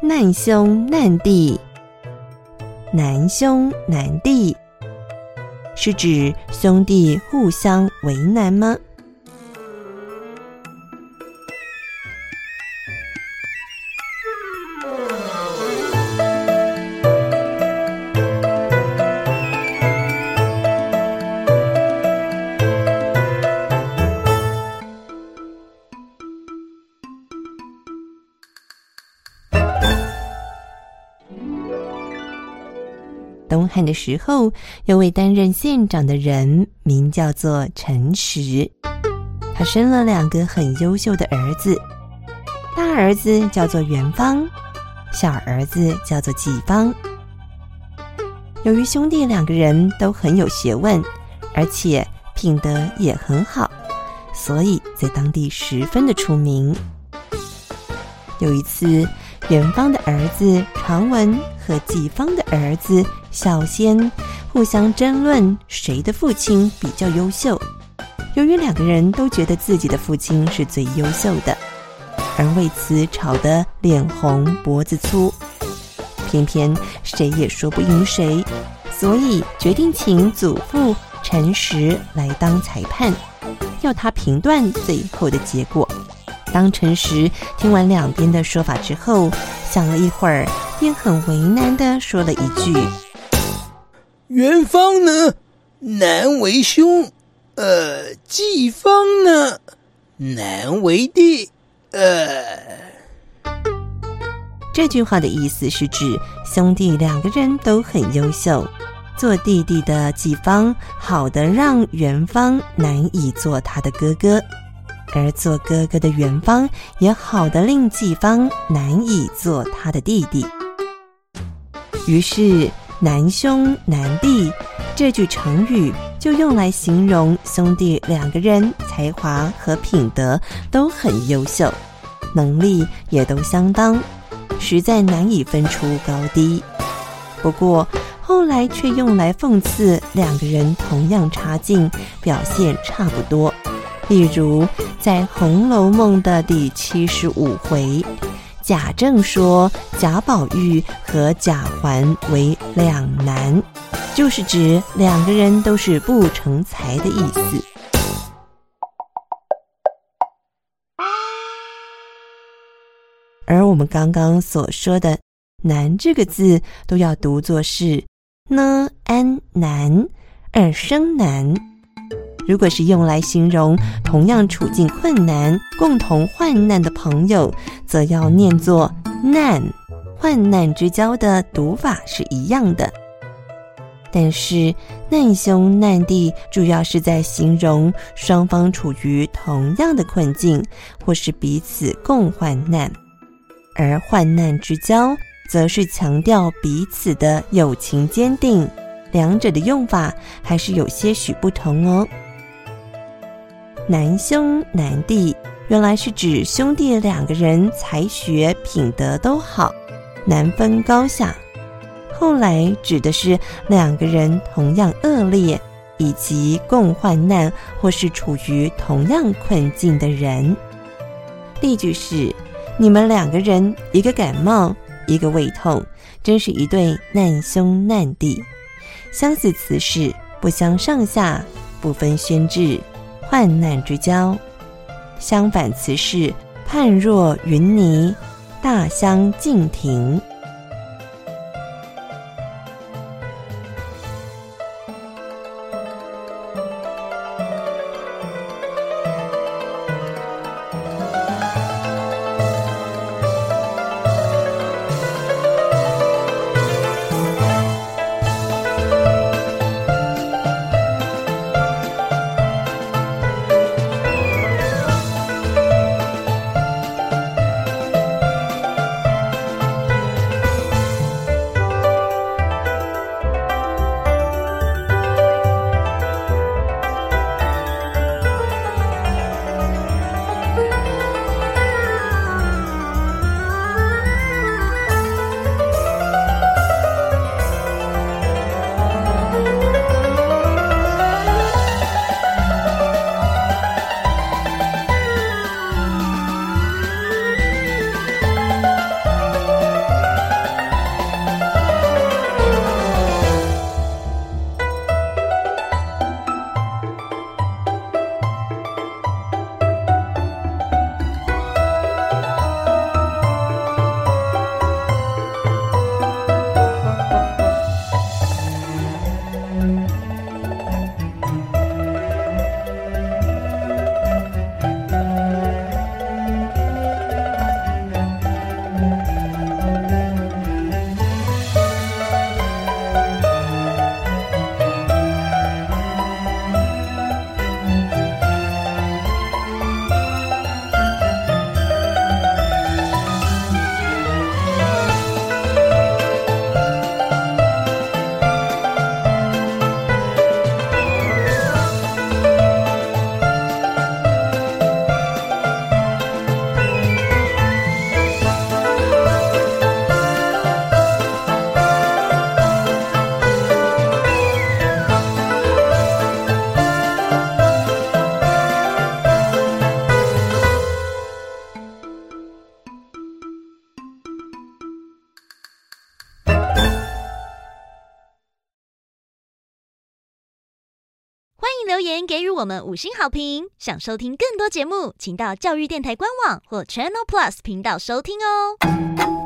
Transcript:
难兄难弟。难兄难弟是指兄弟互相为难吗？东汉的时候，有位担任县长的人，名叫做陈实。他生了2个很优秀的儿子，大儿子叫做元方，小儿子叫做季方。由于兄弟2个人都很有学问，而且品德也很好，所以在当地十分的出名。有一次，元方的儿子传文和季方的儿子小仙互相争论谁的父亲比较优秀。由于2个人都觉得自己的父亲是最优秀的，而为此吵得脸红脖子粗，偏偏谁也说不赢谁，所以决定请祖父陈实来当裁判，要他评断最后的结果。当陈实听完2边的说法之后，想了一会儿，便很为难地说了一句： 元方呢，难为兄；季方呢，难为弟。 这句话的意思是指兄弟2个人都很优秀，做弟弟的季方好得让元方难以做他的哥哥，而做哥哥的元方也好得令季方难以做他的弟弟。于是难兄难弟这句成语就用来形容兄弟2个人才华和品德都很优秀，能力也都相当，实在难以分出高低。不过后来却用来讽刺2个人同样差劲，表现差不多。例如在《红楼梦》的第75回，贾政说贾宝玉和贾环为两难，就是指2个人都是不成才的意思。而我们刚刚所说的难这个字都要读作是呢安难2声难，如果是用来形容同样处境困难、共同患难的朋友，则要念作难，患难之交的读法是一样的。但是难兄难弟主要是在形容双方处于同样的困境，或是彼此共患难，而患难之交则是强调彼此的友情坚定，2者的用法还是有些许不同哦。难兄难弟原来是指兄弟2个人才学品德都好，难分高下，后来指的是2个人同样恶劣，以及共患难或是处于同样困境的人。例句是：你们2个人，一个感冒，一个胃痛，真是一对难兄难弟。相似词是不相上下，不分轩轾，患难之交。相反词是判若云泥，大相径庭。 迎留言给予我们5星好评。想收听更多节目，请到教育电台官网或 Channel Plus 频道收听哦。